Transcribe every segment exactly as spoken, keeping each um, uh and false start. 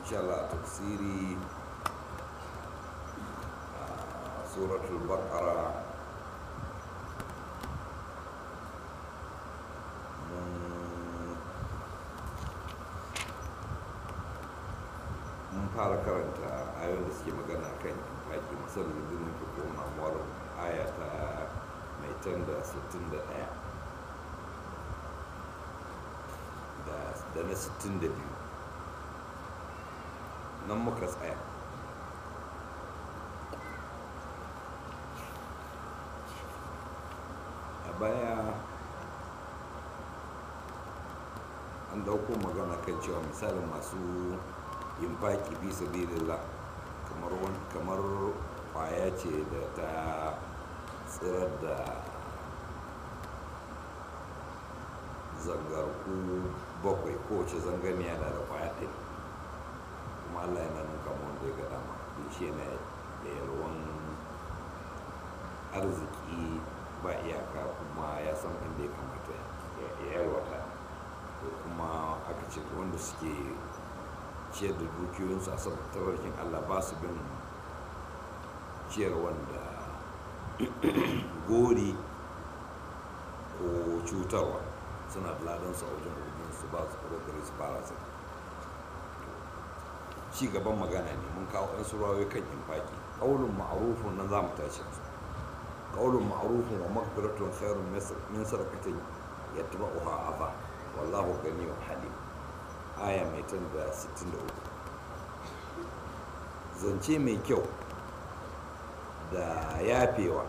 insha Allah tafsiri suratul baqara mun fara karanta ayoyin da suke magana kan infaki musamman da dinin fiko mamuwar aya ta mai tan da sittin da ɗaya da na sittin da biyu nan muka tsaya. A baya an dauko magana kan cewa misalin masu yin faki fi sabilillah kamar kamar kwaya ce da ta tsirar da zangarku bakwai, kowace zanganiya na da kwaya ɗaya, kuma Allah yana nuka wanda ya ga dama shi yana da yalwan arziki ba iyaka, kuma ya san inda ya kamata ya yalwata. ko kuma aka ce wanda suke ciyar da dukiyoyinsu a saboda tabarkin Allah ba su bin ciyar wanda gori ko cutarwa, suna da ladansu a wajen rubin su ba su kokari su fara su ci gaban magana ne. Mun kawo ɗan surawa kan infaki. Ƙaunin ma'arufin nan za mu tashi yanzu. Ƙaunin ma'arufin wa magfiratun khairun min sadaqatin yatba'uha adha wallahu ganiyyun halim, aya mai tan da sittin da uku. Zance mai kyau da yafewa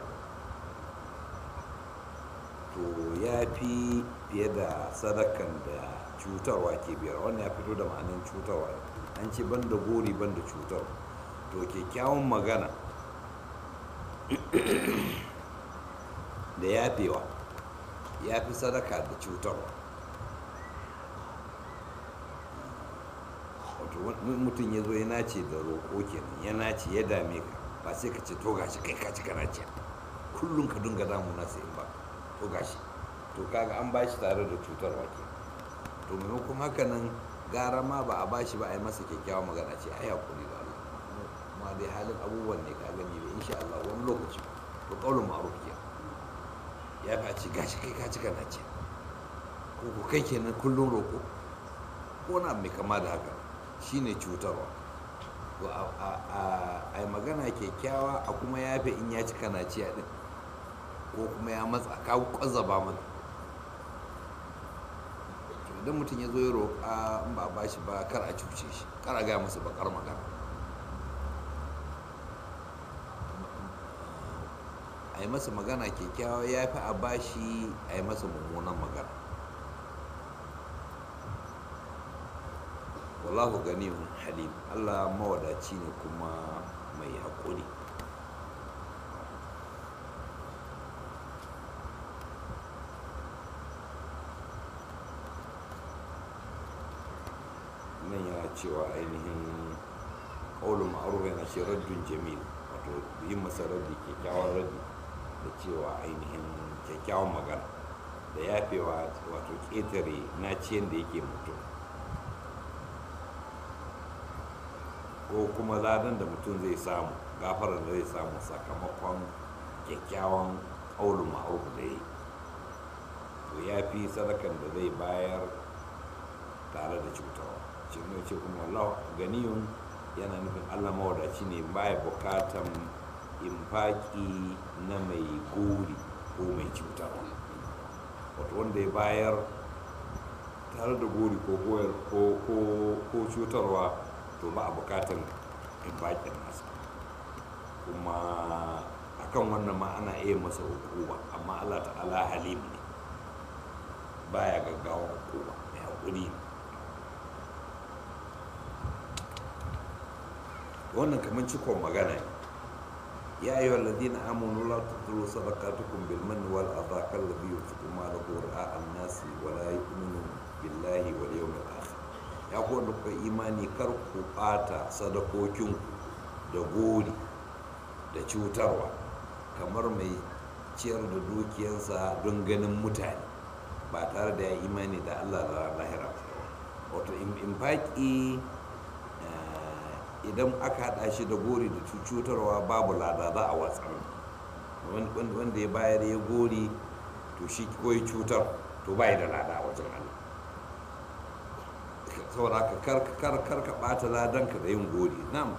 to ya fi fiye da sadakan da cutarwa ke biyar. Wannan ya fito da ma'anin cutarwa, an ce ban da gori ban da cutar. To kyakkyawan magana da yafewa ya fi sadaka da cutarwa. wato mutum ya zo ya nace da roƙo kenan, ya nace ya dame ka, ba sai ka ce to gashi kai ka ci kana ce kullum ka dinga damu na sai in ba to gashi, to kaga an bashi tare da cutarwa ke. to maimakon haka nan gara ma ba a bashi ba a yi masa kyakkyawan magana ce ai hakuri da Allah, ma dai halin abubuwan ne ka gani da insha Allah wani lokaci to kaulun ma'ruf ke ya fa ci gashi kai ka ci kana ce ko ko kai kenan kullum roƙo ko na mai kama da haka shine cutarwa. to a magana kyakkyawa a kuma yafe in ya ci kana ciya din, ko kuma ya matsa ka kwazzaba mana. to idan mutum ya zo ya roƙa in ba a bashi ba kar a cuce shi, kar a gaya masa bakar magana. a yi masa magana kyakkyawa ya fi a bashi a yi masa mummunan magana. wallahu ganiyun halim, Allah mawadaci ne kuma mai haƙuri. nan yana cewa ainihin ƙaunin ma'aruf yana ce raddun jamil, wato yin masa raddi kyakkyawan raddi da cewa ainihin kyakkyawan magana da yafewa, wato ƙetare na ciyan da yake mutum, ko kuma ladan da mutum zai samu, gafarar da zai samu sakamakon kyakkyawan ƙaunin ma'ruf da yi. to ya fi sadakan da zai bayar tare da cutarwa. shi ne ce kuma wallahu ganiyun yana nufin Allah mawadaci ne, baya bukatan infaki na mai gori ko mai cutarwa. wato wanda ya bayar tare da gori ko cutarwa to ba a bukatan infakin nasa. kuma akan wannan ma ana iya masa hukuma, amma Allah ta'ala halim ne, baya gaggawa hukuma, mai haƙuri ne. wannan kamar cikon magana ne. ya ayyuha alladhina amanu la tubtilu sadaqatukum bil manni wal adha kalladhi yunfiqu malahu ri'a an-nasi wa la yu'minu billahi wal yawmil akhir. ya ku wanda kuka imani kar ku ɓata sadakokinku da gori da cutarwa, kamar mai ciyar da dukiyansa don ganin mutane ba tare da ya imani da Allah da lahira. wato infaki idan aka haɗa shi da gori da cutarwa babu lada za a watsar. Wanda ya bayar ya gori to shi ko ya cutar to bai da lada a wajen Allah. saboda ka kar ka ɓata ladanka da yin gori. Na'am,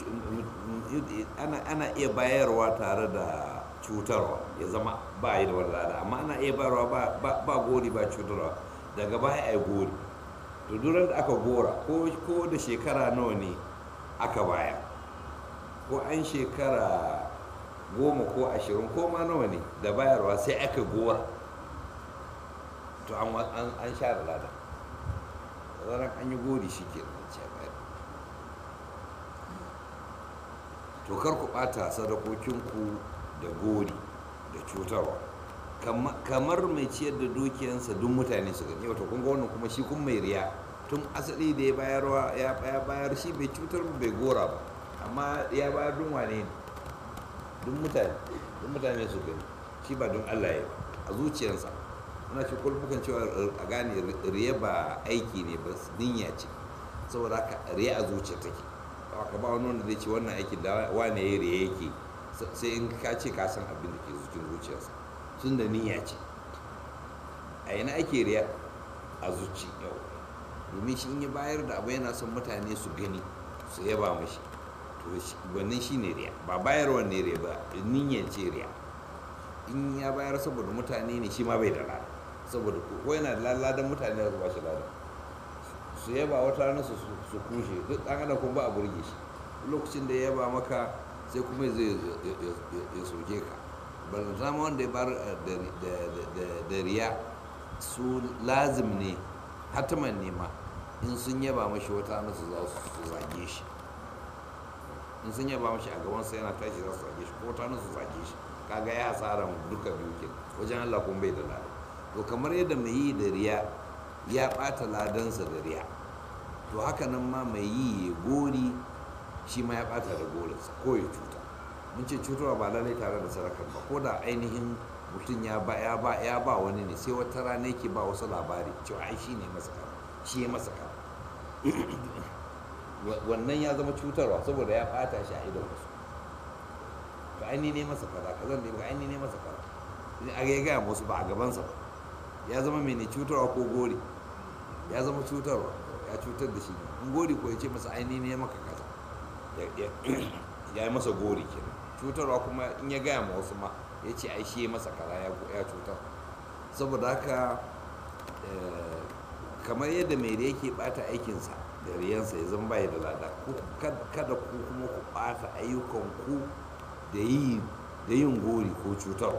ana iya bayarwa tare da cutarwa ya zama ba yi da wani lada, amma ana iya bayarwa ba gori ba cutarwa daga baya a yi gori. to duran da aka gora ko da shekara nawa ne aka baya, ko an shekara goma ko ashirin ko ma nawa ne da bayarwa sai aka gora, to an share lada. zaran an yi gori shi ke ce bayar. to kar ku ɓata sadakokinku da gori da cutarwa, kamar mai ciyar da dukiyansa duk mutane su gani. wato kun ga wannan kuma shi kun mai riya tun asali da ya bayarwa ya bayar shi bai cutar bai gora ba, amma ya bayar dun wane ne duk mutane duk mutane su gani, shi ba don Allah ya ba a zuciyarsa. ana ce kulfukan cewa a gane riya ba aiki ne ba, niyya ce. saboda haka riya a zuciya take, ka ba wani wanda zai ce wannan aikin da wane ya riya yake, sai in ka ce ka san abin da ke cikin zuciyarsa, tun da niyya ce. a yana ake riya a zuci yau, domin shi in ya bayar da abu yana son mutane su gani su yaba mashi, to wannan shi ne riya, ba bayarwa ne riya ba, niyya ce riya. in ya bayar saboda mutane ne shi ma bai da lada, saboda ko yana da ladan mutane da su ba shi lada, su yaba wata rana su kushe, duk ɗan adam kuma ba a burge shi. lokacin da ya yaba maka sai kuma zai ya soke ka. balanta ma wanda ya bar da riya su lazim ne hatiman ne ma in sun yaba mashi wata rana su za su zage shi, in sun yaba mashi a gabansa yana tashi za su zage shi, ko wata rana su zage shi. kaga ya hasara duka biyu ke wajen Allah kuma bai da lada. to kamar yadda mai yi da riya ya ɓata ladansa da riya, to haka nan ma mai yi ya gori shi ma ya ɓata da gorinsa ko ya cuta. mun ce cutarwa ba lalai tare da sarakar ba, ko da ainihin mutum ya ba ya ba ya ba wani ne sai wata rana yake ba wasu labari cewa ai shi ne masa kara shi ya masa kara wannan ya zama cutarwa saboda ya ɓata shi a idon wasu. to aini ne masa kaza kazan ne ba aini ne masa kaza a ga gaya musu ba a gabansa ba, ya zama mai ne cutarwa ko gori, ya zama cutarwa, ya cutar da shi. in gori ko ya ce masa aini ne maka kaza ya yi masa gori kenan. cutarwa kuma in ya gaya ma wasu ma ya ce ai shi ya masa kaza ya cutar. saboda haka kamar yadda mai da yake bata aikinsa da riyansa ya zama bai da lada, kada ku kuma ku bata ayyukan ku da yin gori ko cutarwa.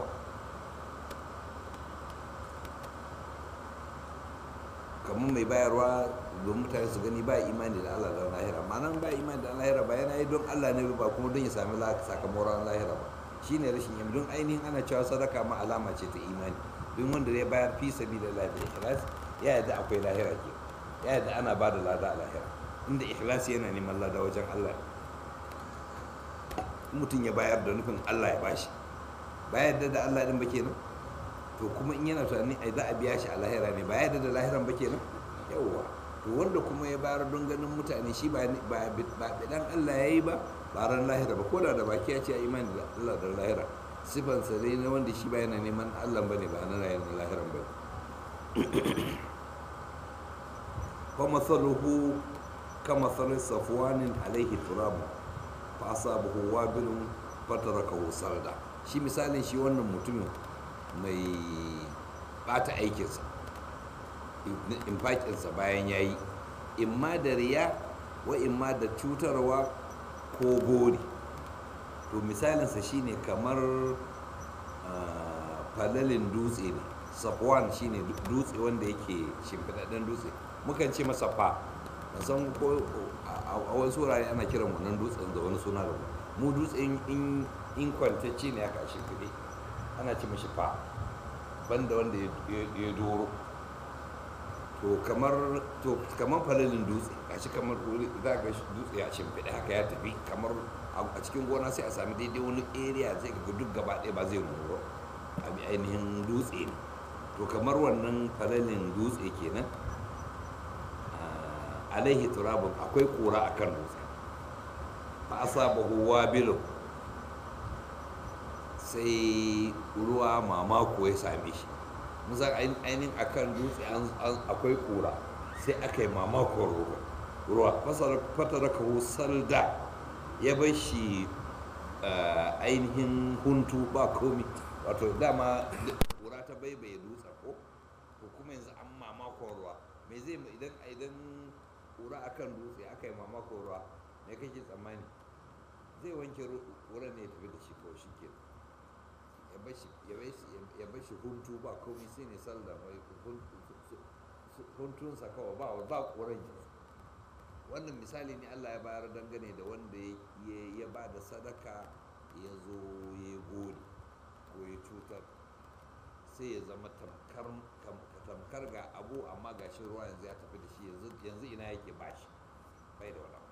kamar mai bayarwa don mutane su gani ba imani da Allah da lahira, ma'anan ba imani da lahira ba yana yi don Allah ne ba kuma don ya sami sakamakon lahira ba, shi ne rashin yamma. don ainihin ana cewa sadaka ma alama ce ta imani, don wanda ya bayar fi sabi da lafiya ikhlas ya yadda akwai lahira ke, ya yadda ana ba da lada a lahira, inda ikhlas yana neman lada wajen Allah. mutum ya bayar da nufin Allah ya bashi ba yadda da Allah din ba kenan, to kuma in yana tunani ai za a biya shi a lahira ne ba yadda da lahiran ba kenan. yawwa to wanda kuma ya bayar don ganin mutane shi ba ba dan Allah yayi ba ba ran lahira ba, ko da da baki ya ce a imani da Allah da lahira, sifan sa dai ne wanda shi ba yana neman Allah bane ba na lahiran bane. fa masaluhu kama salin safwanin alaihi turabu fa asabahu wabilun fatarakahu sarda. shi misalin shi wannan mutumin mai bata aikinsa infakinsa bayan ya yi imma da riya wa imma da cutarwa ko gori. to misalinsa shine kamar falalin dutse ne. safwan shine dutse wanda yake shimfiɗaɗɗen dutse, mukan ce masa fa, san ko a wasu wurare ana kiran wannan dutsen da wani suna da mu dutsen in kwantacce ne aka shimfiɗe ana ce mashi fa, banda wanda ya doro. to kamar to kamar falalin dutse gashi kamar za ga dutse ya shimfiɗe haka ya tafi kamar a cikin gona sai a sami daidai wani area zai ga duk gaba ɗaya ba zai nuro a ainihin dutse ne. to kamar wannan falalin dutse kenan alaihi turabun akwai kura akan dutse. fa asabahu wabilun, sai ruwa mamako ya same shi. musan ainihin akan dutse akwai kura, sai aka yi mamakon ruwa fataraka salda, ya bar shi ainihin huntu ba komi. Wato dama kura ta baibaye dutse ko ko kuma yanzu an mamakon ruwa, me zai idan idan kura akan dutse aka yi mamakon ruwa, me kake tsammani zai wanke wurin ne ya tafi da shi kawai shi ke ya bar shi huntu ba komai, sai ne salda mai huntunsa kawai ba ba ƙoran ji. Wannan misali ne Allah ya bayar dangane da wanda ya ba da sadaka ya zo ya gode ko ya cutar, sai ya zama tamkar ga abu amma ga shi ruwa yanzu ya tafi da shi, yanzu ina yake bashi bai da wani.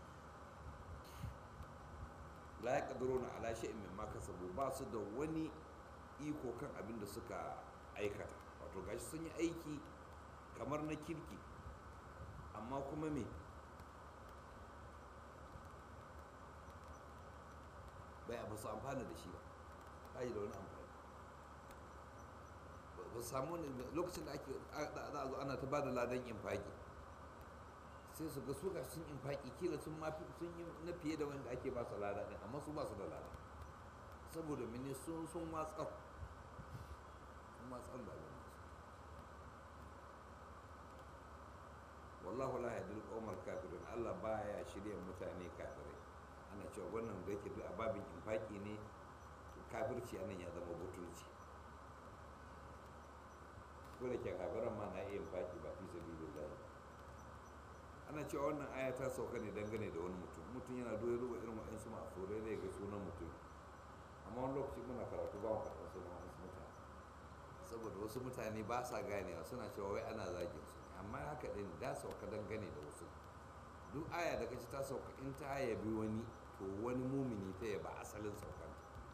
La ya ƙaduruna ala shay'in mimma kasabu, ba su da wani iko kan abin da suka aikata. Wato gashi sun yi aiki kamar na kirki, amma kuma me bai ba su amfana da shi ba, ba yi da wani amfani. Ba su samu lokacin da ake za a zo ana ta ba da ladan infaki, sai su ga su ga sun infaki kila sun mafi sun yi na fiye da wanda ake ba su lada din, amma su ba su da lada saboda mene sun sun watsar sun watsar da abin su. wallahu la yahdil qawmal kafirin, Allah baya shirya mutane kafirai. Ana cewa wannan da yake duk a babin infaki ne, kafirci anan ya zama butulci. Ko da ke kafiran ma na iya infaki ba fi sabilillah. Ana cewa wannan aya ta sauka ne dangane da wani mutum mutum yana doye ruwa irin wa'insu masu rai zai ga sunan mutum, amma wani lokaci muna karatu ba mu karɓar sunan wasu mutane saboda wasu mutane ba sa ganewa, suna cewa wai ana zagin su ne, amma haka ɗin da sauka dangane da wasu. Duk aya da kaci ta sauka in ta yabi wani, to wani mumini ta yaba asalin saukan.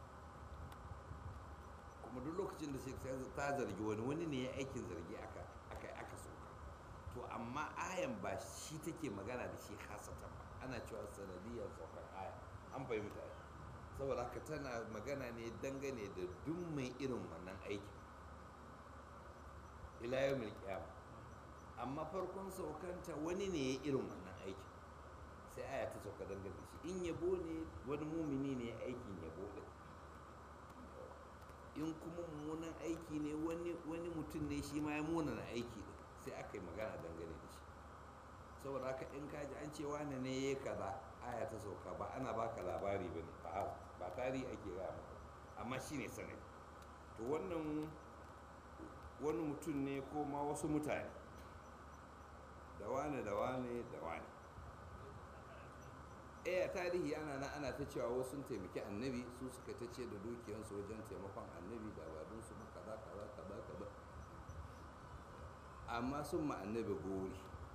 Kuma duk lokacin da ta zargi wani wani ne ya aikin zargi aka aka aka sauka, to amma ayan ba shi take magana da shi hasatan ba, ana cewa sanadiyar saukar aya, an fahimta ai. Saboda haka tana magana ne dangane da duk mai irin wannan aikin ila yawmil qiyamah, amma farkon saukanta wani ne ya irin wannan aikin, sai aya ta sauka dangane da shi. In yabo ne wani mumini ne ya aikin yabo din, in kuma mummunan aiki ne wani mutum ne shi ma ya munana aiki din, sai aka yi magana dangane da shi. Saboda haka in kaji an ce wane ne ya kaza, aya ta sauka, ba ana baka labari ba ne, ba tarihi ake gaya maka, amma shi ne sanadi. To wannan wani mutum ne ko ma wasu mutane, da wane da wane da wane. Eh a tarihi ana na ana ta cewa wasu sun taimaki annabi, su suka ta ce da dukiyarsu wajen taimakon annabi da abadunsu ma kaza kaza kaza kaza, amma sun ma annabi gori,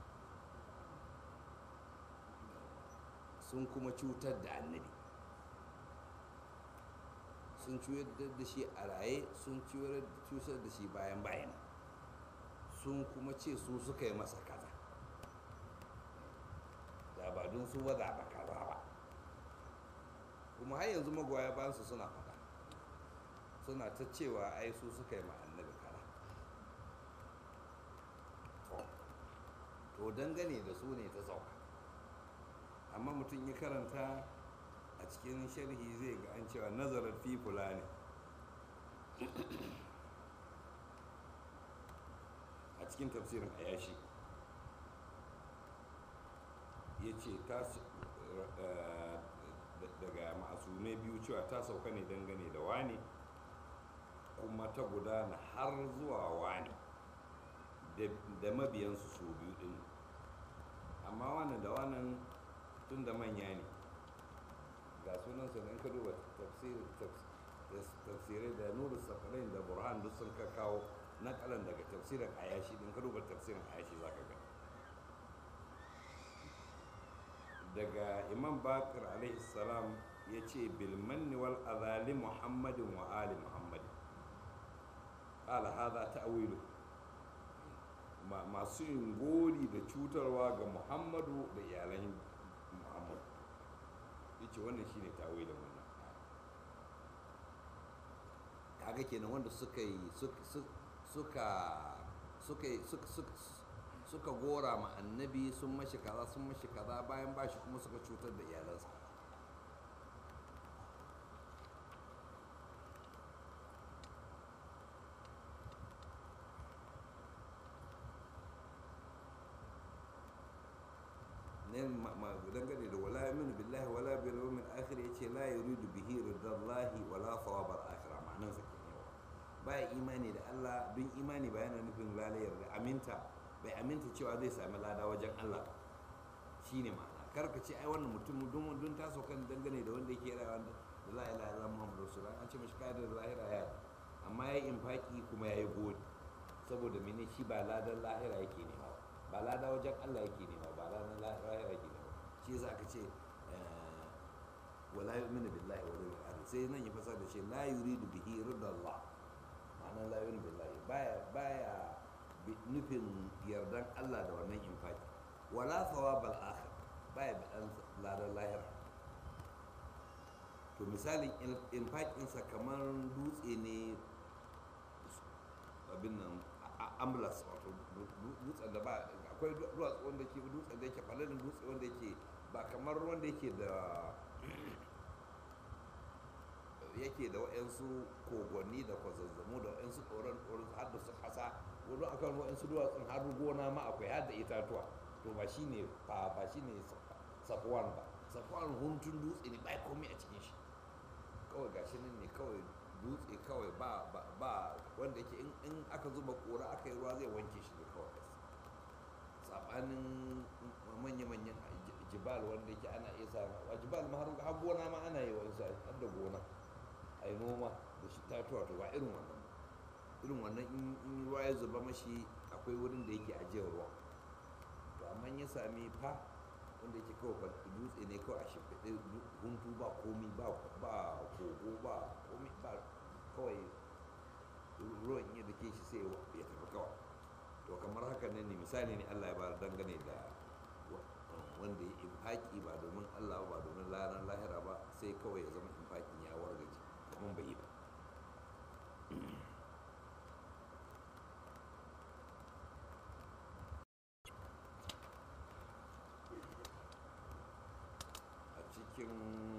sun kuma cutar da annabi, sun cutar da shi a raye, sun cutar da shi bayan bayan, sun kuma ce su suka yi masa kaza da ba don su wada ba kaza ba. Kuma har yanzu magoya bayan su suna faɗa, suna ta cewa ai su suka yi ma annabi kaza. To dangane da su ne ta sauka, amma mutum ya karanta a cikin sharhi zai ga an cewa nazarar fi fulani a cikin tafsirin ayashi ya ce daga ma'asumai biyu cewa ta sauka ne dangane da wani, kuma ta gudana har zuwa wani da mabiyansu su biyu din. Amma wannan da wannan tun da manya ne, ga sunansa in ka duba tafsirai da nuru safarai da burhan duk sun ka kawo nakalan daga tafsirin ayashi, in ka duba tafsirin ayashi za ka ga daga imam bakir alaihi salam ya ce bilmanni wal azali muhammadin wa ali muhammadin, qala hadha ta'wilu, masu yin gori da cutarwa ga muhammadu da iyalan muhammadu. ce wannan shine tawilin wannan kaga kenan wanda suka yi suka suka suka suka gora ma annabi sun mashi kaza sun mashi kaza bayan bashi kuma suka cutar da iyalansa ne dangane da wala yaminu billahi wala bil yawmil akhir yace la yuridu bihi ridallahi wala thawab al akhirah ma'anan sa kenan baya imani da Allah bin imani ba yana nufin lalayar da aminta bai aminta cewa zai sami lada wajen Allah shine ma'ana karka ce ai wannan mutum dun dun taso kan dangane da wanda yake rayuwa da la ilaha illallah muhammadur rasulullah an ce mashi kai da lahira ya amma yayi infaki kuma yayi gode saboda mene shi ba ladan lahira yake nema ba lada wajen Allah yake nema ba ladan lahira yake nema shi yasa aka ce wala yu'minu billahi wa yawmil akhir sai nan ya fasara da shi la yuridu bihi ridallah ma'ana la yu'minu billahi baya baya nufin yardan Allah da wannan infaki wala thawabal akhir baya bidan ladan lahira to misalin infakin sa kamar dutse ne abin nan ambulance wato dutsen da ba akwai duwatsu wanda ke dutsen da yake falalin dutse wanda yake ba kamar wanda yake da yake da wa'yansu kogonni da kwazazzamu da wa'yansu tsoron tsoron har da su kasa wani akan wa'yansu duwatsun har gona ma akwai har da itatuwa to ba shi ne ba ba shi ne safuwan ba safuwan huntun dutse ne ba komai a cikin shi kawai gashi nan ne kawai dutse kawai ba ba wanda yake in aka zuba kora aka yi ruwa zai wanke shi ne kawai sabanin manya-manyan jibal wanda yake ana iya sa a jibal ma har gona ma ana yi wa'insu har da gona a yi noma da shi tatuwa to ba irin wannan irin wannan in ruwa ya zuba mashi akwai wurin da yake ajiyar ruwa to amma ya sami fa wanda yake kawai dutse ne kawai a shimfiɗe huntu ba komi ba kogo ba komi ba kawai ruwan yi da ke shi sai ya tafi kawai to kamar haka ne ne misali ne Allah ya ba dangane da wanda ya infaki ba domin Allah ba domin ranar lahira ba sai kawai ya zama infakin ya wargaje kamar bai yi ba a cikin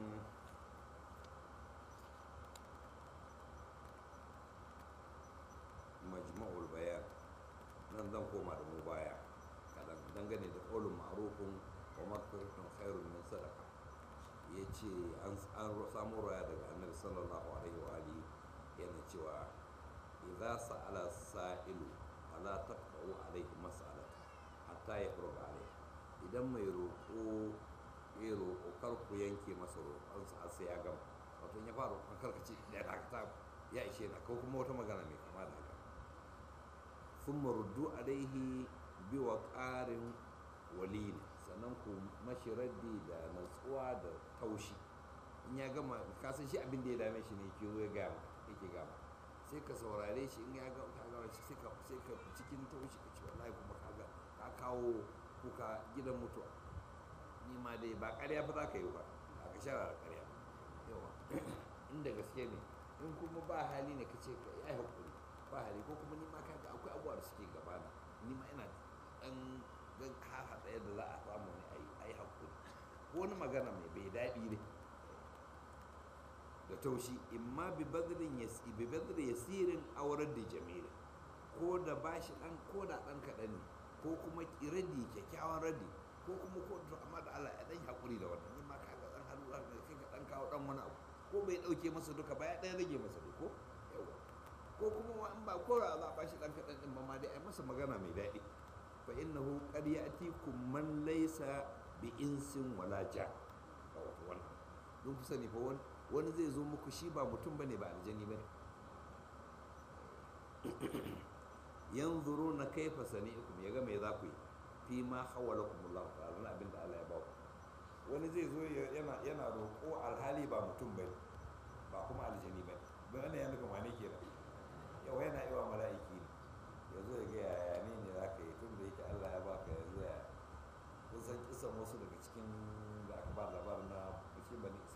majma'ul bayan nan zan koma da mu baya kadan dangane da ƙaunin ma'arufin wa maghfiratun khairun min sadaqa yace an an samu raya daga annabi sallallahu alaihi wa alihi yana cewa idza sa'ala sa'ilu fala taqta'u alaihi mas'alata hatta yafruga alaihi idan mai roƙo ya roƙo kar ku yanke masa roƙonsa sai ya gama wato ya fara roƙon karkace ya dakata ya ishe na ko kuma wata magana mai kama da haka sun maruddu alaihi biwa ƙarin walini sannan ku mashi raddi da natsuwa da taushi in ya gama kasan shi abin da ya dame shi ne ke zo ya gama yake gama sai ka saurare shi in ya gama ka gama shi sai ka cikin taushi ka ce wallahi kuma ka ka kawo kuka gidan mutuwa ni ma dai ba ƙarya ba za ka yi ba a ka shara da ƙarya yawa inda gaske ne in kuma ba hali ne ka ce ka yi hakuri ba hali ko kuma ni ma kaga akwai abubuwa da suke gabana ni ma ina dan dan ka haɗa yadda za a samu ne a yi hakuri ko wani magana mai bai daɗi ne da taushi imma bi badrin yasi bi badri yasirin aurar da jamila ko da bashi dan ko da dan kaɗan ne ko kuma kiradi kyakkyawan radi ko kuma ko to amma da Allah ya dan hakuri da wannan ni ma kaga dan halu kai ka dan kawo dan wani abu ko bai dauke masa duka ba ya dan rage masa duka ko yawa ko kuma in ba ko za a ba shi dan kadan din ba ma dai ai masa magana mai daɗi fa innahu qad ya'tikum man laysa bi insin wala ja wato wannan don ku sani fa wani zai zo muku shi ba mutum bane ba aljani bane yanzuruna kaifa sani'ukum yaga me za ku yi fi ma hawalakumullahu ta'ala abinda Allah ya ba ku wani zai zo yana yana roƙo alhali ba mutum bane ba kuma aljani bane bane yana ga wane kenan yau yana yi wa mala'iki ne ya zo ya ga yaya ne ne za ka yi tun da yake Allah ya baka yanzu ya kun san kisan wasu daga cikin da aka ba labarin na cikin bani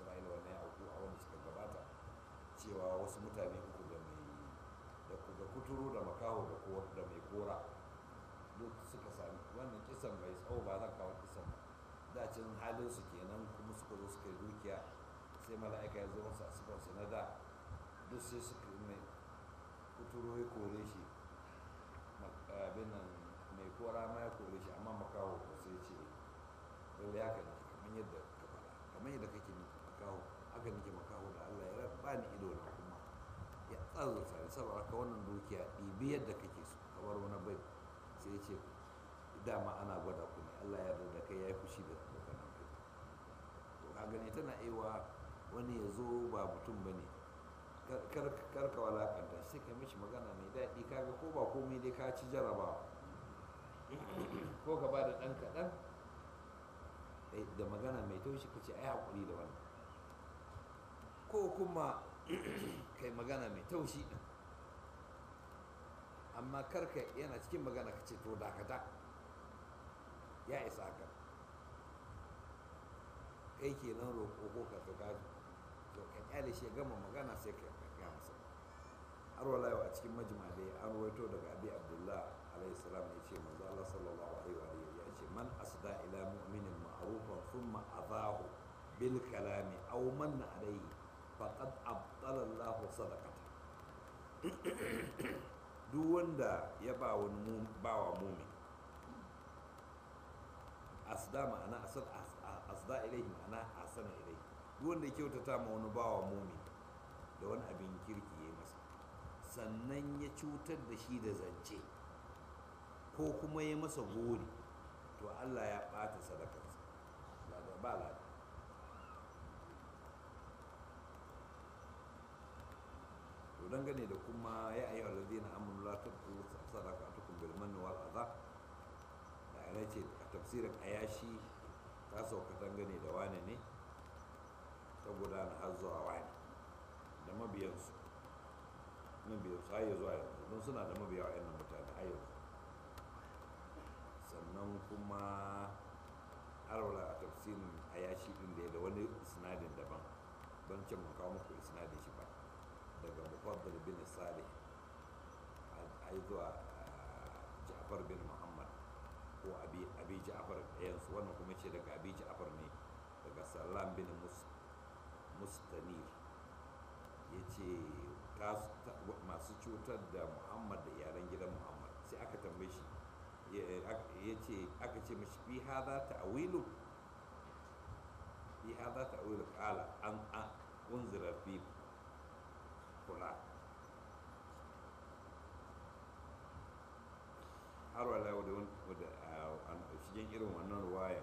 wasu mutane uku da mai da kuturu da makaho da mai kora duk suka sami wannan kisan mai tsawo ba zan kawo kisan ba dacin halin su kenan kuma suka zo suka yi dukiya sai mala'ika ya zo masu asibansu na da duk sai suka mai kuturu ya kore shi abin nan mai kora ma ya kore shi amma makaho ko sai ce lalle haka ne kamar yadda ka faɗa kamar yadda kake makaho haka nake makaho da Allah ya ba ni ido na kuma ya tsazurta ne saboda haka wannan dukiya ɗibi yadda kake so kamar wani bai sai ya ce dama ana gwada ku ne Allah ya yarda da kai ya yi fushi da abokan kai to ka gani tana aiwa wani ya zo ba mutum ba ne kar ka walakanta sai ka mishi magana mai daɗi kaga ko ba komai dai ka ci jarabawa ko ka ba da ɗan kaɗan da magana mai taushi ka ce ai haƙuri da wannan ko kuma kai magana mai taushi ɗin amma karka yana cikin magana ka ce to dakata ya isa haka kai ke nan roƙo ko ka tuka to ka kyale shi gama magana sai ka ga masa har wala yau a cikin majma dai an rawaito daga abi abdullah alayhi salam ya ce manzo Allah sallallahu alaihi wa alihi ya ce man asda ila mu'minin ma'rufan thumma adahu bil kalami aw manna alayhi faqad abtala Allah sadaqata duk wanda ya ba wani bawa mumin asda ma'ana asda ilaihi ma'ana asana ilaihi duk wanda ya kyautata ma wani bawa mumin da wani abin kirki ya yi masa sannan ya cutar da shi da zance ko kuma ya masa gori to Allah ya ɓata sadakarsa ba lada to dangane da kuma ya ayyuhal ladina amanu la tubtilu sadaqatukum bil manni wal adha da ana ce a tafsirin ayashi ta sauka dangane da wane ne ta gudana har zuwa wani da mabiyansu mabiyansu har zuwa yanzu don suna da mabiya wa'annan mutane har yanzu sannan kuma arwala a tafsirin ayashi din da ya da wani sinadin daban don can mun kawo muku sinadin shi ba daga mufaddal bin salih a yi zuwa ja'far bin muhammad ko abi ja'far ɗayansu wannan kuma ce daga abi ja'far ne daga salam bin mustanir ya ce masu cutar da muhammad da iyalan gidan muhammad sai aka tambaye shi ya ce aka ce mashi fi hada ta'awilu fi hada ta'awilu kala an unzira fi kula har wala wadda a cikin irin wannan ruwaya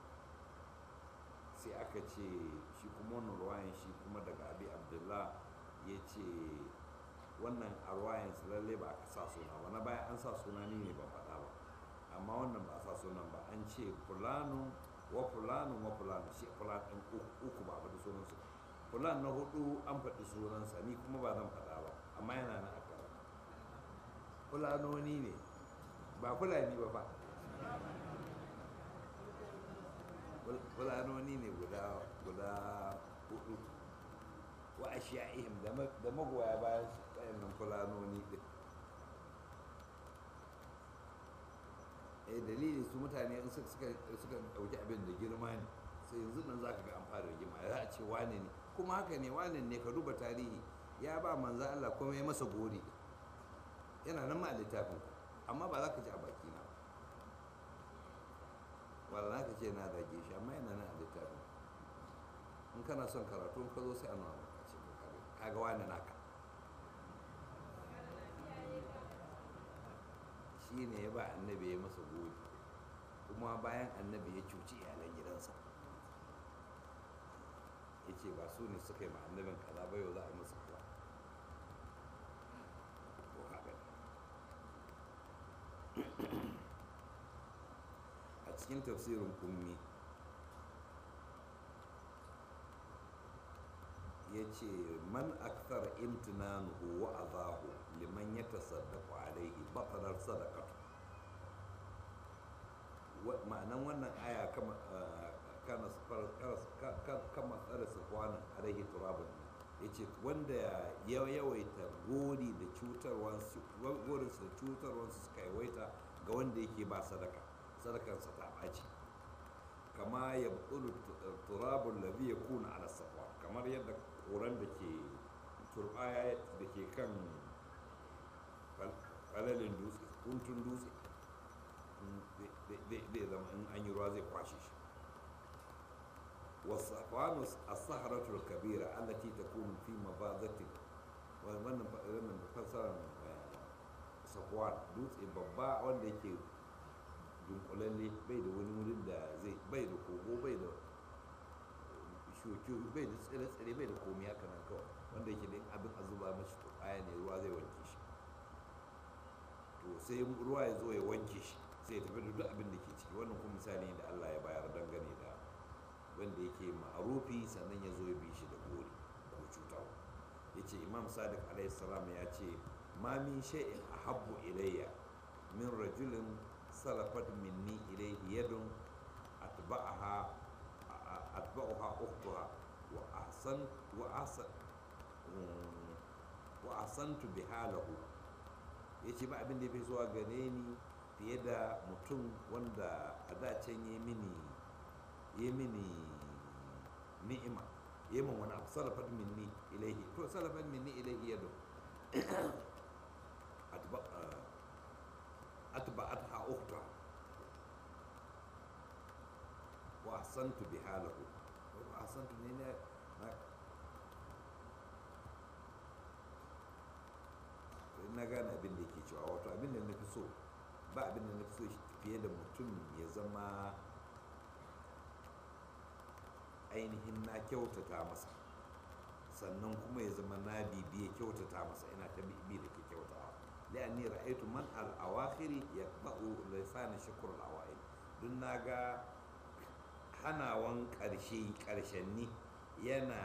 sai aka ce shi kuma wannan ruwayan shi kuma daga abi abdullah ya ce wannan a ruwayan su lalle ba aka sa suna wani bayan an sa suna ni ne ban faɗa ba amma wannan ba a sa sunan ba an ce fulano wa fulano wa fulano shi fulan ɗin uku ba a faɗi sunansu fulan na hudu an faɗi sunansa ni kuma ba zan faɗa ba amma yana na aka fulanoni ne ba fulani ba ba fulanoni ne guda guda hudu wa ashiya'ihim da magoya bayan su wayannan fulanoni din eh dalili su mutane in suka suka dauki abin da girma ne sai yanzu nan zaka ga an fara rigima za a ce wane ne kuma haka ne wane ne ka duba tarihi ya ba manzo Allah kuma ya masa gori yana nan ma a littafin amma ba za ka ji a baki na wala za ka ce na zage shi amma yana nan a littafin in kana son karatu in ka zo sai a nuna maka ce kaga wani naka shi ne ya ba annabi ya masa gori kuma bayan annabi ya cuci iyalan gidansa ya ce ba su ne suka yi ma annabin kaza ba yau za a yi masa kaza ko haka a cikin tafsirin kummi ya ce man akthar imtinanuhu wa azahu liman ya tasaddaku alaihi batalar sadaqatu ma'anan wannan aya kama kama tsara safwanin alaihi turabun ya ce wanda ya yawaita gori da cutarwansu gorinsu da cutarwansu suka yawaita ga wanda yake ba sadaka sadakansa ta ɓaci kama ya bulu turabun labi ya kuna ala safa kamar yadda ƙoran da ke turbaya da ke kan falalin dutse kuntun dutse zai zama in an yi ruwa zai kwashe shi والصفوان الصحراء الكبيرة التي تكون في مبادة wannan wannan fasaran safwan dutse babba wanda yake dunkulalle bai da wani wurin da zai bai da kogo bai da shoki bai da tsire-tsire bai da komai haka nan kawai wanda yake da abin a zuba mashi to aya ne ruwa zai wanke shi to sai ruwa ya zo ya wanke shi sai ya tafi da duk abin da ke ciki wannan kuma misali da Allah ya bayar dangane da wanda yake ma'arufi sannan ya zo ya bi shi da gori ko cutarwa ya ce imam sadiq alaihissalam ya ce ma min shay'in ahabbu ilayya min rajulin salafat minni ilayhi yadun atba'aha atba'uha ukhtuha wa ahsan wa ahsan wa ahsantu bihalahu yace ba abin da yafi zuwa gare ni fiye da mutum wanda a da can yi mini yi mini ni'ima yi min wani abu salafat minni ilaihi to salafat minni ilaihi yadu atba'atha ukhta wa ahsantu bihalahu wa ahsantu ne na na gane abin da yake cewa wato abin da na fi so ba abin da na fi so fiye da mutum ya zama ainihin na kyautata masa sannan kuma ya zama na bibiya kyautata masa ina ta bibi da ke kyautawa la'anni ra'aytu man al-awakhiri yaqba'u lisan shukr al-awaid dun naga hanawan karshe karshenni yana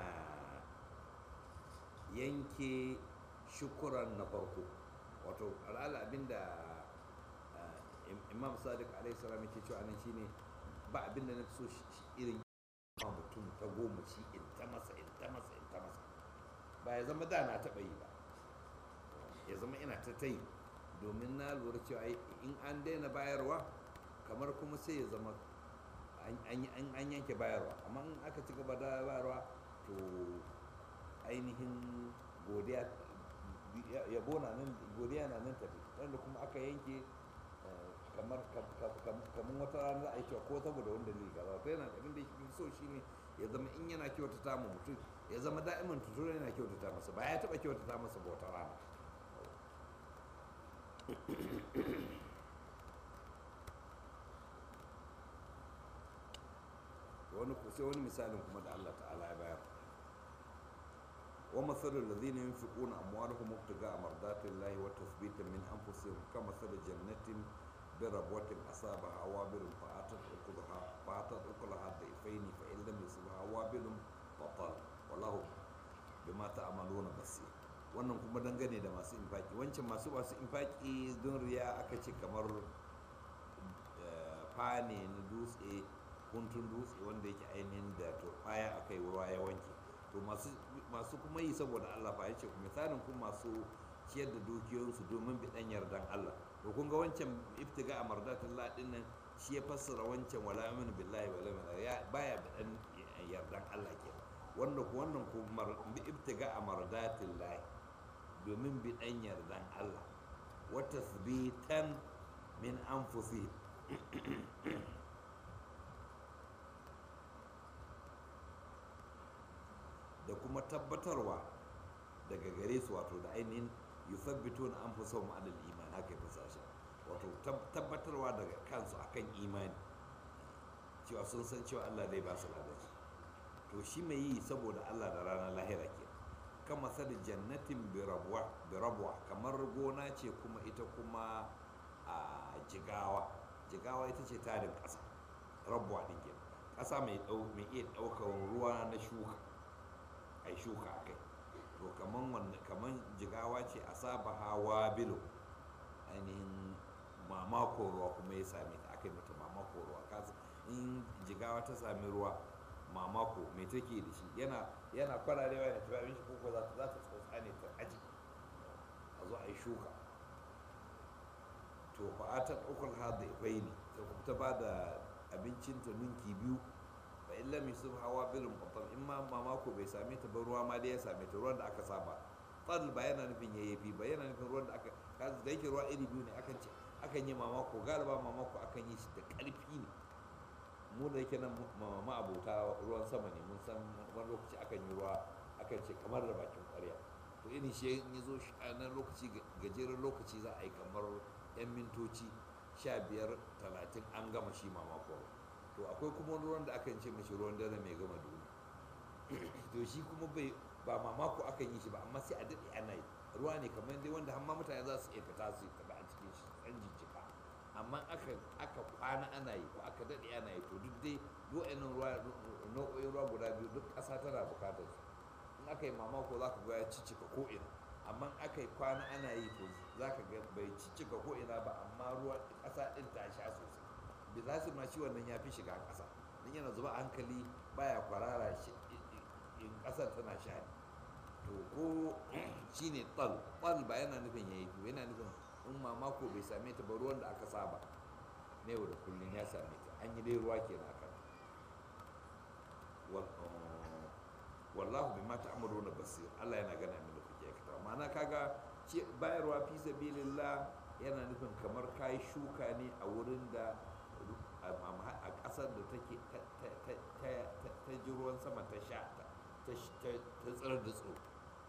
yanke shukuran na farko wato al'ala abinda imam sadiq alaihi salam yake cewa nan shine ba abinda na so irin ma mutum ta goma shi in ta masa in ta masa in ta masa ba ya zama da na taɓa yi ba ya zama ina ta ta yi domin na lura cewa in an daina bayarwa kamar kuma sai ya zama an yanke bayarwa amma in aka ci gaba da bayarwa to ainihin godiya yabo na nan godiya na nan tafi wanda kuma aka yanke kamar kamar wata rana za a yi cewa ko saboda wanda ne gaba to yana abin da yake so shine ya zama in yana kyautata mu mutum ya zama da'iman tutura yana kyautata masa ba ya taba kyautata masa ba wata rana wani sai wani misalin kuma da Allah ta'ala ya bayar ومثل الذين ينفقون أموالهم ابتغاء مرضات الله وتثبيتا من أنفسهم كمثل جنة بربوة أصابها وابل فأتت أكلها فأتت أكلها ضعفين فإن لم يصبها وابل بطل والله بما تعملون بصير wannan kuma dangane da masu infaki wancan masu masu infaki don riya aka ce kamar fane na dutse kuntun dutse wanda yake ainihin da turbaya aka yi ruwa ya wanke to masu kuma yi saboda Allah fa yace ku misalin ku masu ciyar da dukiyoyinsu domin bidan yardan Allah to kun ga wancan ibtiga a mardatillah din nan shi ya fassara wancan wala aminu billahi wala ya baya bidan yardan Allah ke wanda ku wannan ku ibtiga a mardatillah domin bidan yardan Allah wa tasbitan min anfusihim da kuma tabbatarwa daga gare su wato da ainihin yuthabbituna anfusahum ala al-iman haka ya fasashe wato tabbatarwa daga kansu akan imani cewa sun san cewa Allah zai ba su ladan to shi mai yi saboda Allah da ranar lahira ke kama sa da jannatin birabwa kamar gona ce kuma ita kuma a jigawa jigawa ita ce tarin ƙasa rabuwa ɗin ke ƙasa mai iya ɗaukar ruwa na shuka ai shuka a kai to kaman wanda kaman jigawa ce a saba hawa bilo ainihin mamako ruwa kuma ya same ta aka yi mata mamako ruwa kasu in jigawa ta sami ruwa mamako mai take da shi yana yana kwararewa yana tafiya abin shi koko za ta za ta tsotsa ne ta aji a zo a yi shuka to fa ta ɗaukar hada ifai ne ta kuma ta ba da abincinta ninki biyu fa in lam yusuf hawa bilin kwatam in ma mamako bai same ta ba ruwa ma dai ya same ta ruwan da aka saba tsal ba yana nufin yayyafi ba yana nufin ruwan da aka kaza da yake ruwa iri biyu ne akan ce akan yi mamako galiba mamako akan yi shi da ƙarfi ne mu da yake nan ma abota ruwan sama ne mun san wani lokaci akan yi ruwa akan ce kamar da bakin ƙwarya to irin shi in ya zo shi a nan lokaci gajeren lokaci za a yi kamar yan mintoci sha biyar talatin an gama shi mamako to akwai kuma ruwan da akan ce mashi ruwan dare mai gama duniya to shi kuma bai ba mamako akan yi shi ba amma sai a daɗe ana yi ruwa ne kamar dai wanda hamma mutane za su iya fita su taɓa a cikin shi ɗan jijjiga amma aka aka kwana ana yi ko aka daɗe ana yi to duk dai do'anin ruwa nau'o'in ruwa guda biyu duk ƙasa tana buƙatar su in aka yi mamako za ka ga ya ciccika ko'ina amma aka yi kwana ana yi to za ka ga bai ciccika ko'ina ba amma ruwa ƙasa ɗin ta sha sosai bilhasil ma shi wannan ya fi shiga ƙasa don yana zuba hankali baya kwarara shi in ƙasar tana sha ne to ko shi ne tsal tsal ba yana nufin ya yi yana nufin in mamako bai same ta ba ruwan da aka saba na yau da kullum ya same ta an yi dai ruwa ke na kan wallahu bi mata amuru na basir Allah yana gana min da kuke aikata ma'ana kaga bayarwa fi sabilillah yana nufin kamar kayi shuka ne a wurin da a ƙasar da take ta ji ruwan sama ta sha ta tsirar da tsoro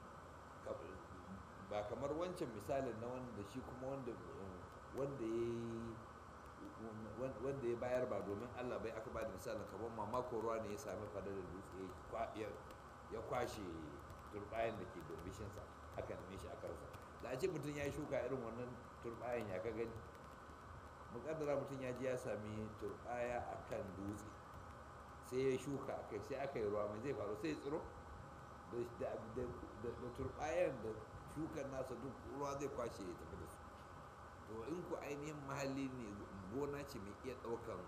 ba kamar wancan misalin na wanda shi kuma wanda wanda ya wanda ya bayar ba domin Allah bai aka ba da misalin kamar mamako ruwa ne ya sami fadar da dutse ya kwashe turbayan da ke dorbishinsa aka neme shi aka rasa da a ce mutum ya yi shuka irin wannan turbayan ya ka gani mukaddara mutum ya ji ya sami turbaya a kan dutse sai ya shuka a kai sai aka yi ruwa mai zai faru sai ya tsiro da turbayan da shukar nasa duk ruwa zai kwashe ya tafi da su to in ku ainihin mahalli ne gona ce mai iya ɗaukan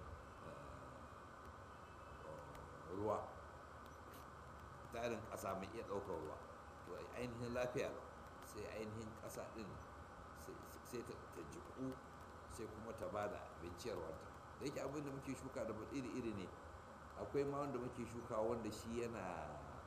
ruwa tarin ƙasa mai iya ɗaukar ruwa to ainihin lafiya sai ainihin ƙasa ɗin sai ta jiku sai kuma ta bada abinciyar wata da yake abin da muke shuka da iri-iri ne akwai ma wanda muke shuka wanda shi yana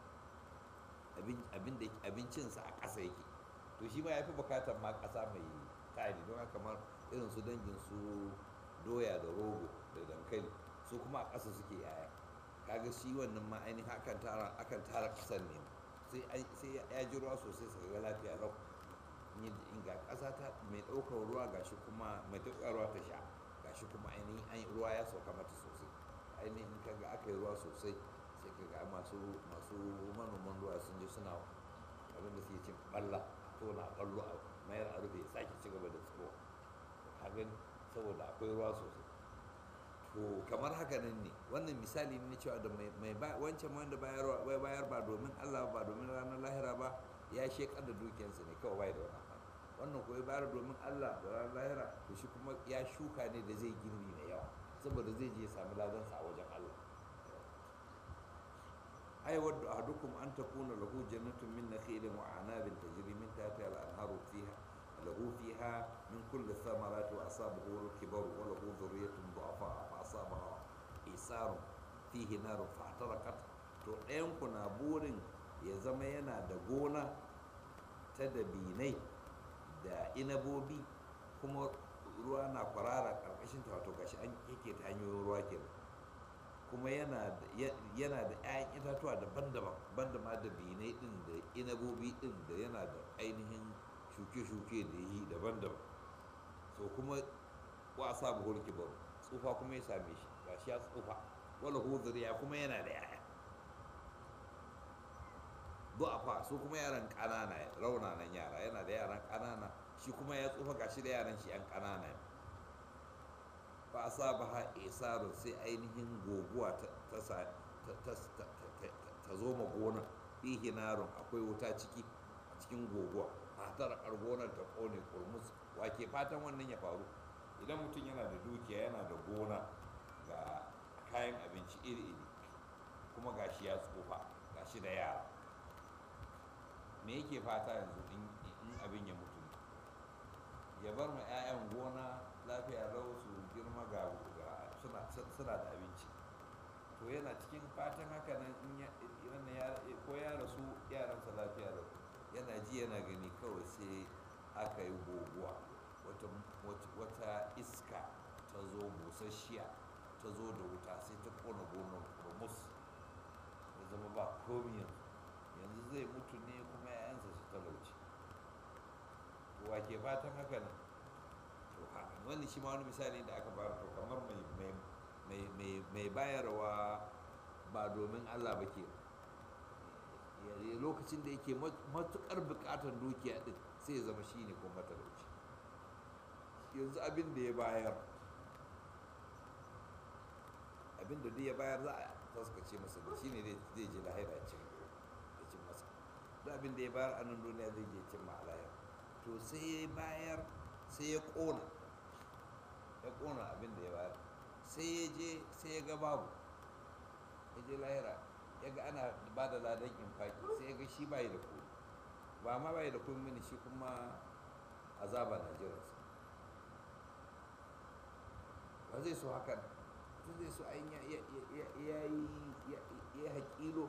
abincinsa a ƙasa yake to shi ma ya fi bukatar ma ƙasa mai tari don haka kamar irin su dangin su doya da rogo da dankali su kuma a ƙasa suke yaya kaga shi wannan ma ainihin akan tara akan tara ƙasar ne sai ya ji ruwa sosai su ga lafiya rau in ga ƙasa ta mai ɗaukar ruwa gashi kuma mai ɗaukar ruwa ta sha gashi kuma ainihin ruwa ya sauka mata sosai ainihin kaga aka yi ruwa sosai sai kaga masu masu manoman ruwa sun je suna abinda suke cin ɓalla tona ɓallo a mayar a rufe sake ci gaba da tsiro hagan saboda akwai ruwa sosai to kamar haka nan ne wannan misali ne cewa da mai wancan wanda bayar ba domin Allah ba domin ranar lahira ba ya shekar da dukiyarsa ne kawai bai da wani amfani wannan kuwa bayar domin Allah da ranar lahira to shi kuma ya shuka ne da zai girbi mai yawa saboda zai je ya sami ladansa a wajen Allah ai wadda ahadukum an takuna lahu jannatun min nakhilin wa anabin tajri min tahtiha al-anharu fiha lahu fiha min kulli thamarati wa asabahu al-kibaru wa lahu dhurriyyatun du'afa fa asabaha isarun fihi narun fa ataraqat to ɗayan ku na burin ya zama yana da gona ta dabinai da inabobi kuma ruwa na kwarara ƙarƙashin ta wato gashi an yake ta hanyoyin ruwa kenan kuma yana da 'ya'yan itatuwa daban-daban banda ma dabinai din da inabobi din da yana da ainihin shuke-shuke da yi daban-daban so kuma wasa buhul kibar tsufa kuma ya same shi gashi ya tsufa wala huzuriya kuma yana da 'ya'ya du'afa su kuma yaran ƙanana raunanan yara yana da yaran ƙanana shi kuma ya tsufa gashi da yaran shi yan ƙanana fa asabaha isarun sai ainihin goguwa ta ta zo ma gona fihi narun akwai wuta ciki a cikin goguwa matar gonar ta kone kurmus wake fatan wannan ya faru idan mutum yana da dukiya yana da gona ga kayan abinci iri-iri kuma gashi ya tsufa gashi da yara, me yake fata yanzu in abin ya mutu? Ya bar ma 'ya'yan gona lafiya lau su girma ga suna da abinci. To yana cikin fatan haka nan in ko ya rasu yaransa lafiya lau, yana ji yana gani kawai sai aka yi guguwa, wata iska ta zo busasshiya ta zo da wuta sai ta kona gonar kurmus, ya zama ba komi yanzu yanzu zai mutu ne kuma 'ya'yansa su talauci. To wa ke fatan haka nan? To haka wani shi ma wani misali da aka bayar, to kamar mai bayarwa ba domin Allah ba ke, lokacin da yake matukar bukatar dukiya din sai ya zama shi ne kuma matalauci. Yanzu abin da ya bayar abin da ya bayar za a taskace masa da shi ne zai je lahira cin masa, duk abin da ya bayar a nan duniya zai je cin ma lahira. To sai ya bayar sai ya kona ya kona abin da ya bayar, sai ya je sai ya ga babu, ya je lahira ya ga ana ba da ladan infaki, sai ya ga shi bayi da komi, ba ma bayi da komi mini shi kuma azaba na jiransa. ba zai so hakan, mutum zai so ayin ya yi haƙilo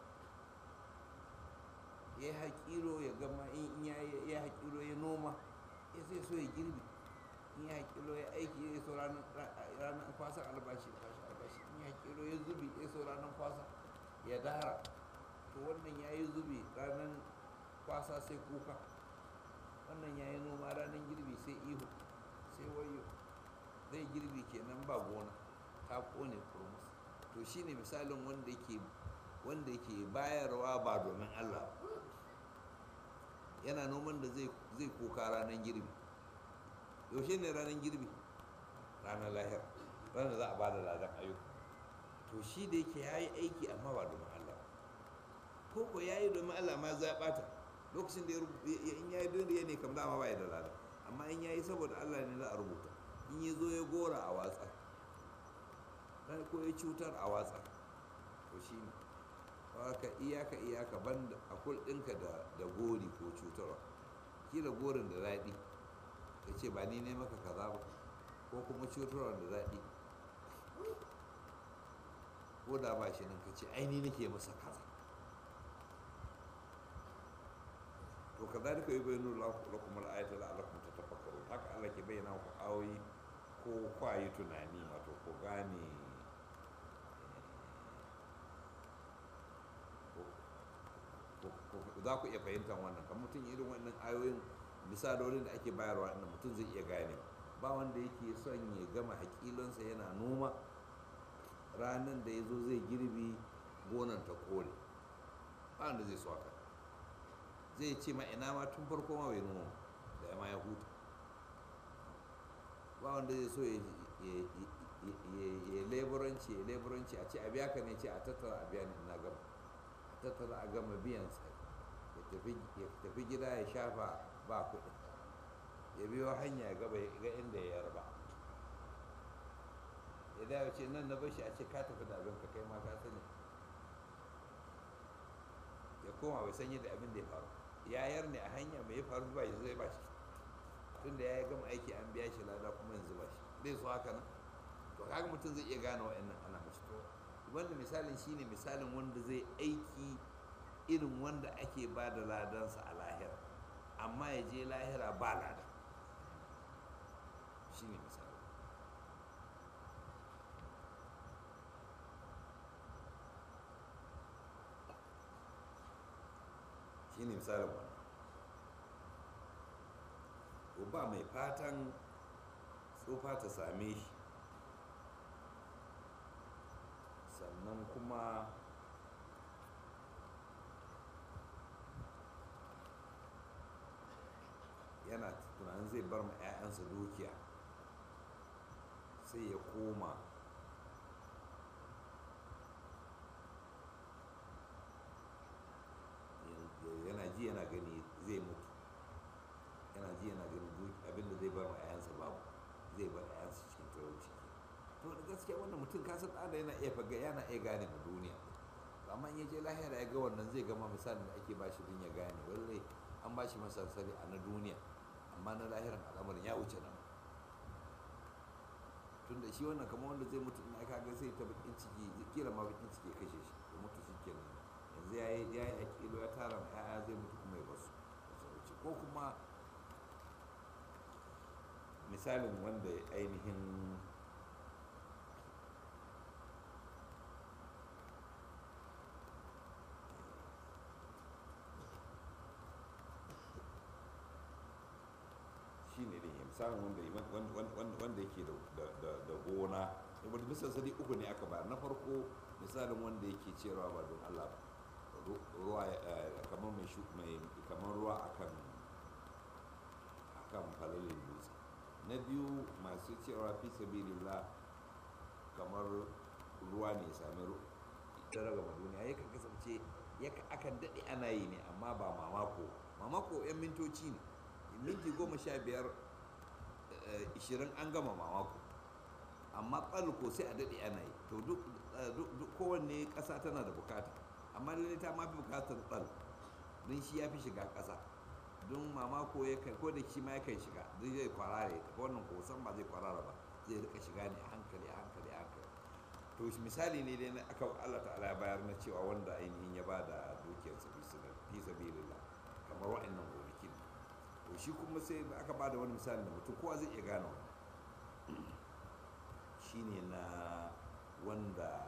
ya haƙilo ya gama, in ya haƙilo ya noma ya zai so ya girbi, in ya haƙilo ya aiki ya so ranar kwasan albashi albashi, in ya haƙilo ya zubi ya so ranar kwasa ya dara. To wannan ya yi zubi ranar kwasa sai kuka, wannan ya yi noma ranar girbi sai ihu sai wayo, zai girbi kenan ba gona ta kone kurmus. To shine misalin wanda yake wanda yake bayarwa ba domin Allah, yana noman da zai kuka ranar girbi. Yaushe ne ranar girbi? Ranar lahira, ranar za a ba da ladan ayyuka. To shi da yake ya yi aiki amma ba domin Allah, ko ko ya yi domin Allah ma za ɓata lokacin da in ya yi duniya ne kam dama ba ya da ladan, amma in ya yi saboda Allah ne za a rubuta. In ya zo ya gora a watsa ko ya cutar a watsa, to shi ne ka iyaka iyaka banda a ɗinka da gori ko cutarwa. Kila gorin da daɗi ka ce ba ni ne maka kaza ba, ko kuma cutarwa da daɗi ko da ba shi nan ka ce ai ni nake masa kaza. To kadhalika yubayyinu lakum al-ayati la'allakum tatafakkarun. Haka Allah ke bayyana ku ayoyi ko kwayi tunani, wato ko gane za ku iya fahimtar wannan. Kan mutum irin wannan ayoyin misalolin da ake bayarwa inda mutum zai iya gane ba wanda yake son ya gama haƙilansa yana noma ranar da ya zo zai girbi gonan ta kore, ba wanda zai so haka. Zai ce ma ina ma tun farko ma bai noma da ya ma ya huta. Ba wanda zai so ya leburanci ya leburanci a ce a biya ka ne, ce a tattara a biya ne ina gama, a tattara a gama biyan sa, ya tafi gida ya shafa ba kuɗi, ya biyo hanya ya gaba ga inda ya yarba, ya dawo ce nan na bashi, a ce ka tafi da abin ka kai ma ka sani, ya koma bai san yadda abin da ya faru. Yayar ne a hanya mai ya faru ba yanzu zai ba shi, tun da ya gama aiki an biya shi lada kuma yanzu ba shi, zai so haka nan. To kaga mutum zai iya gane wa'annan ana mashi. To wanda misalin shine misalin wanda zai aiki irin wanda ake ba da ladansa a lahira, amma ya je lahira ba lada, shine misali. shine misalin wannan. To ba mai fatan tsufa ta same shi, sannan kuma yana tunanin zai bar ma 'ya'yansa dukiya, sai ya koma yana ji yana gani zai mutu, yana ji yana gani abinda zai bar ma 'ya'yansa babu, zai bar 'ya'yansa cikin talauci. To da gaskiya wannan mutum ka san da yana iya faga yana iya gane ma duniya, amma in ya je lahira ya ga wannan zai gama misalin da ake bashi don ya gane lallai an bashi masarsari a na duniya amma na lahiran al'amarin ya wuce nan tun da shi wannan kamar wanda zai mutu ina kaga sai ta bakin ciki kira ma bakin ciki ya kashe shi ya mutu shi kenan yanzu ya yi ya yi akilo ya tara ma ya'ya zai mutu kuma ya basu ko kuma misalin wanda ainihin shi ne ne misalin wanda yake da gona wadda misalsali uku ne aka bayar na farko misalin wanda yake cewa ba don Allah ba ruwa kamar mai kamar ruwa akan akan falalin dutse na biyu masu cewa fi sabilillah kamar ruwa ne sami ta raga duniya yakan kasance akan daɗe ana yi ne amma ba mamako mamako yan mintoci ne minti goma sha biyar ishirin an gama mamako amma ko sai a daɗe ana yi to duk kowanne ƙasa tana da bukata amma lalle ta mafi bukatar ɗal don shi ya fi shiga ƙasa don mamako ya kai ko da shi ma ya kai shiga don zai kwarare wannan ko san ba zai kwarara ba zai rika shiga ne a hankali a hankali a hankali to misali ne dai aka Allah ta'ala ya bayar na cewa wanda ainihin ya ba da dukiyarsa fi sabilillah kamar wa'annan gonakin to shi kuma sai aka ba da wani misali da mutum kowa zai iya gane wannan shine na wanda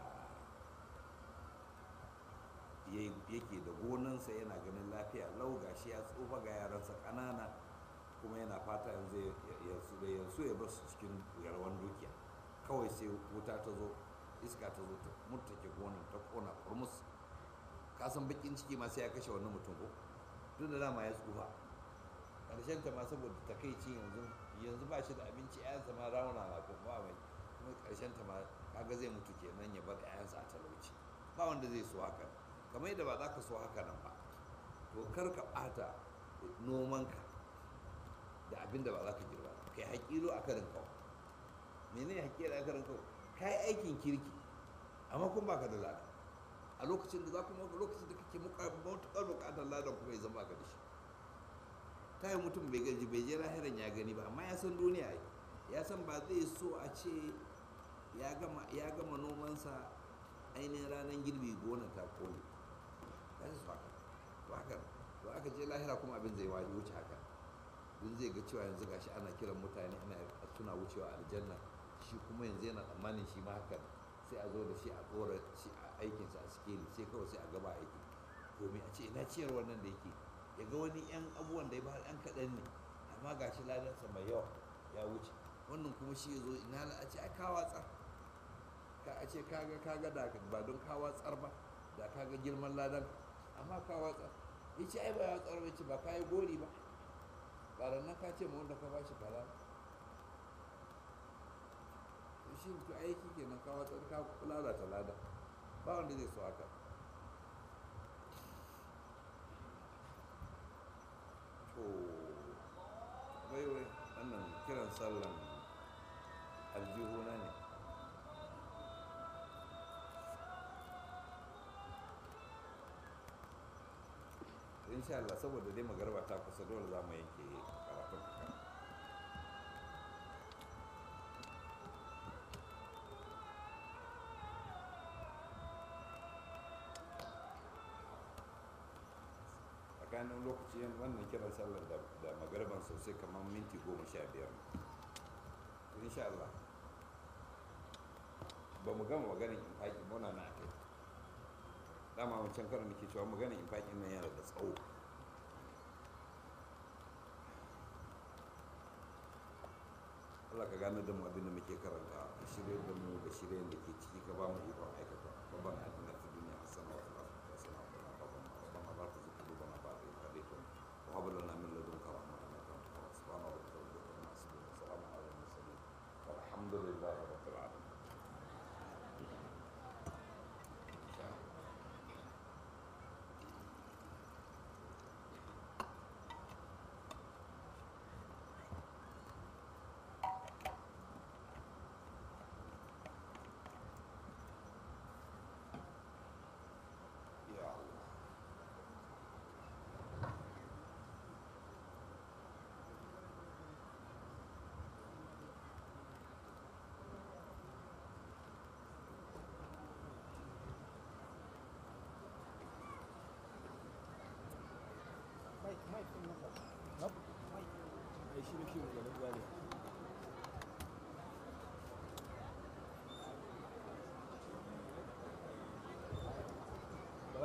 yake da gonansa yana ganin lafiya lau gashi ya tsufa ga yaransa ƙanana kuma yana fata yanzu ya so ya bar su cikin yarwan dukiya kawai sai wuta ta zo iska ta zo ta murtake gonan ta kona kurmus kasan bakin ciki ma sai ya kashe wani mutum ko duk da dama ya tsufa karshen ta ma saboda takaici yanzu yanzu ba shi da abinci ƴaƴansa ma rauna na kuma mai kuma karshen ta ma kaga zai mutu kenan ya bar ƴaƴansa a talauci ba wanda zai so haka kamar yadda ba za ka so haka nan ba to kar ka ɓata nomanka da abin da ba za ka girba kai haƙilo a karin kawo mene ne haƙilo a karin kawo ka yi aikin kirki amma kuma baka da lada a lokacin da za kuma lokacin da kake matuƙar buƙatar ladan kuma ya zama ka da shi ta yi mutum bai gaji bai je lahiran ya gani ba amma ya san duniya ya san ba zai so a ce ya gama nomansa ainihin ranar girbi gona ta kone ya su haka to haka to aka je lahira kuma abin zai waje wuce haka don zai ga cewa yanzu gashi ana kiran mutane ana suna wucewa aljanna shi kuma yanzu yana tsammanin shi ma haka sai a zo da shi a tsora shi a aikinsa a sikeli sai kawai sai a gaba aiki to me a ce ina ciyar wannan da yake ya ga wani yan abubuwan da ya ba yan kaɗan ne amma gashi ladansa mai yawa ya wuce wannan kuma shi ya zo ina la a ce ai ka watsar ka a ce kaga kaga da ba don ka watsar ba da kaga girman ladan amma ka watsar ya ce ai ba ya watsar ba ce ba ka yi gori ba ba nan ka ce ma wanda ka ba shi kaza shi to aiki kenan ka watsar ka lalata lada ba wanda zai so haka to wai wai wannan kiran sallan aljihuna ne insha Allah saboda dai magarba ta kusa dole za mu yanke karatun haka tsakanin lokaci wannan kiran sallar da magarban sosai kamar minti goma sha biyar insha Allah ba mu gama maganin infaki muna na akai dama wancan karin da ke cewa maganin infakin nan yana da tsawo Allah ka gane da mu abin da muke karanta ka shirye da mu da shiryen da ke ciki ka ba mu ikon aikata babban adina ta duniya hasana wa fil akhirati hasana wa qina adhaban nar rabbana la tuzigh qulubana ba'da idh hadaytana wa hab lana min ladunka rahmatan innaka antal wahhab subhana rabbika rabbil izzati amma yasifun wa salamun ala al mursalin walhamdulillahi rabbil alamin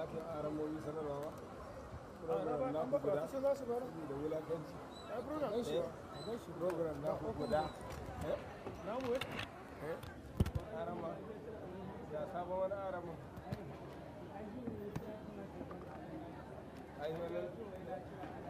kamata a ramoyi sanarwa ba program na ku guda da wulakanci program na ku guda na mu eh arama da sabon wani arama ai wani